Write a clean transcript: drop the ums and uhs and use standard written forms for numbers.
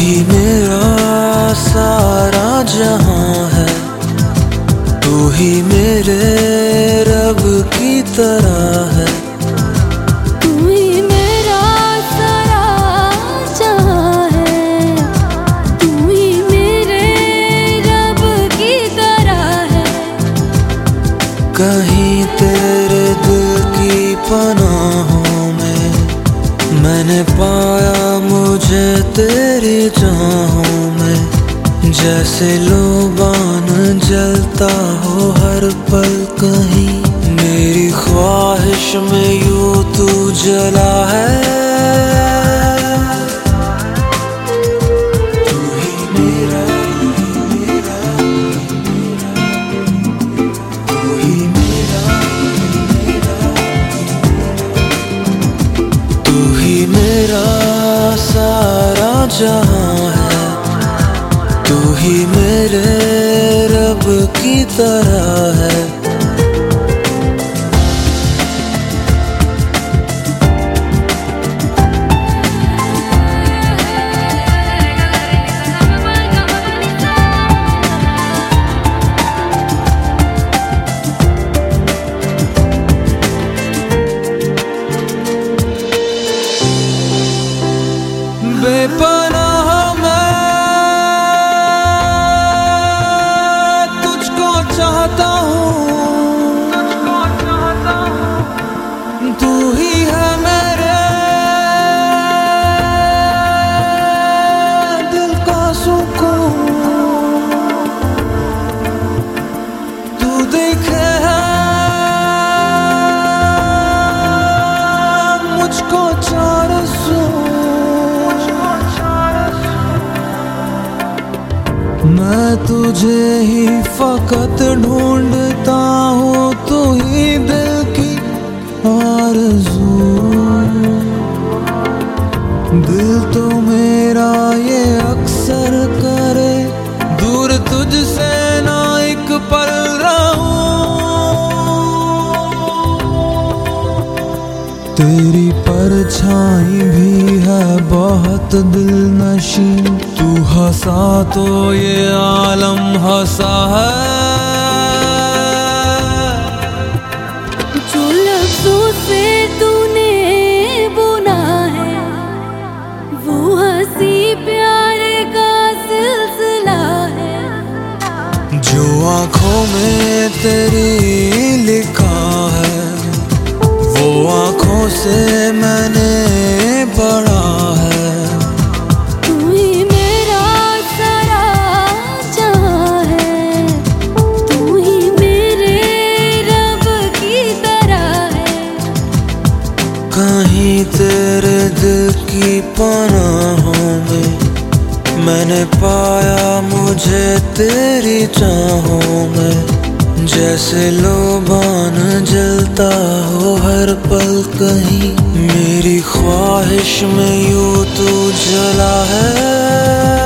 ही मेरा सारा जहां है, तू ही मेरे रब की तरह है। तू ही मेरा सारा जहां है, तू ही मेरे रब की तरह है। कहीं तेरे दिल की पनाहों में मैंने पाया मुझे तेरी चाहों में, जैसे लोबान जलता हो हर पल कहीं, मेरी ख्वाहिश में यूं तू जला है। तू ही मेरा, तू ही मेरा, तू ही मेरा सारा जहां है, तू ही मेरे रब की तरह है। बेपनाह मैं तुझको चाहता हूँ, तू ही है मेरे दिल का सुकून। तू देखे है मुझको चार सू, मैं तुझे ही फकत ढूंढता हूँ, तू ही दिल की आरज़ू। दिल तो मेरा ये अक्सर करे दूर तुझसे ना एक पल रहूं। तेरी परछाई भी है बहुत दिलनशीं, तू हंसा तो ये आलम हंसा है। जो लफ्ज़ों से तूने बुना है वो हंसी प्यार का सिलसिला है। जो आँखों में तेरी लिखा है वो आँखों से मैंने पढ़ा है। तू ही मेरा सारा जहां है, तू ही मेरे रब की तरह है। कहीं तेरे दिल की पनाहों में मैंने पाया मुझे तेरी चाहों में, जैसे लोबान जलता हो हर पल कहीं, मेरी ख्वाहिश में यूं तू जला है।